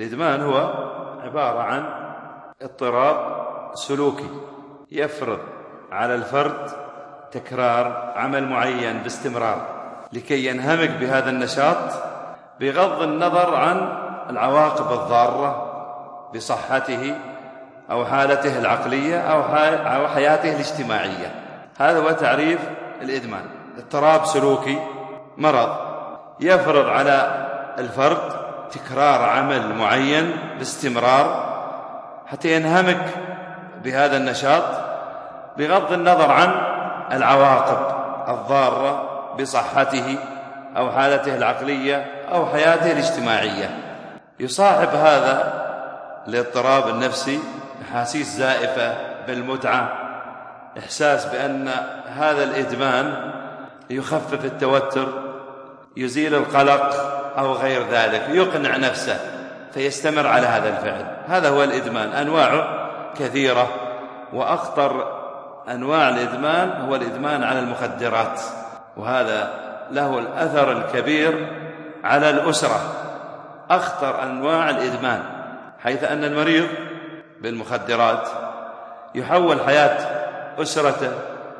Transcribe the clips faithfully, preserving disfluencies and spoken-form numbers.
الإدمان هو عبارة عن اضطراب سلوكي يفرض على الفرد تكرار عمل معين باستمرار لكي ينهمك بهذا النشاط بغض النظر عن العواقب الضارة بصحته أو حالته العقلية أو حياته الاجتماعية. هذا هو تعريف الإدمان: اضطراب سلوكي، مرض يفرض على الفرد تكرار عمل معين باستمرار حتى ينهمك بهذا النشاط بغض النظر عن العواقب الضارة بصحته أو حالته العقلية أو حياته الاجتماعية. يصاحب هذا الاضطراب النفسي أحاسيس زائفة بالمتعة، إحساس بأن هذا الإدمان يخفف التوتر، يزيل القلق أو غير ذلك، يقنع نفسه فيستمر على هذا الفعل. هذا هو الإدمان. أنواعه كثيرة، وأخطر أنواع الإدمان هو الإدمان على المخدرات، وهذا له الأثر الكبير على الأسرة. أخطر أنواع الإدمان، حيث أن المريض بالمخدرات يحول حياة أسرته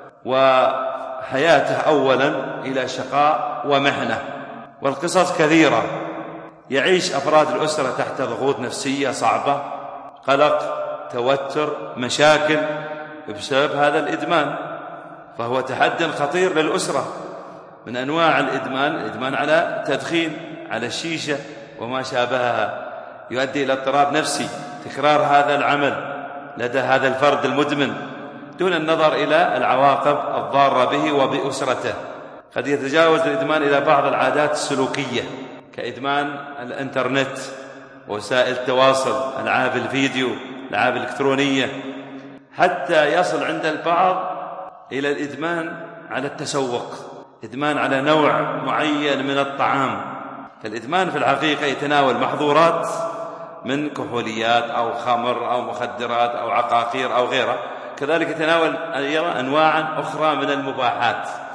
وحياته أولا إلى شقاء ومحنة، والقصص كثيرة. يعيش أفراد الأسرة تحت ضغوط نفسية صعبة، قلق، توتر، مشاكل بسبب هذا الإدمان، فهو تحدي خطير للأسرة. من أنواع الإدمان الإدمان على التدخين، على الشيشة وما شابهها، يؤدي إلى اضطراب نفسي، تكرار هذا العمل لدى هذا الفرد المدمن دون النظر إلى العواقب الضارة به وبأسرته. قد يتجاوز الإدمان إلى بعض العادات السلوكية كإدمان الإنترنت ووسائل التواصل، ألعاب الفيديو، الألعاب الإلكترونية، حتى يصل عند البعض إلى الإدمان على التسوق، إدمان على نوع معين من الطعام. فالإدمان في الحقيقة يتناول محظورات من كحوليات أو خمر أو مخدرات أو عقاقير أو غيرها، كذلك يتناول أنواعا أخرى من المباحات.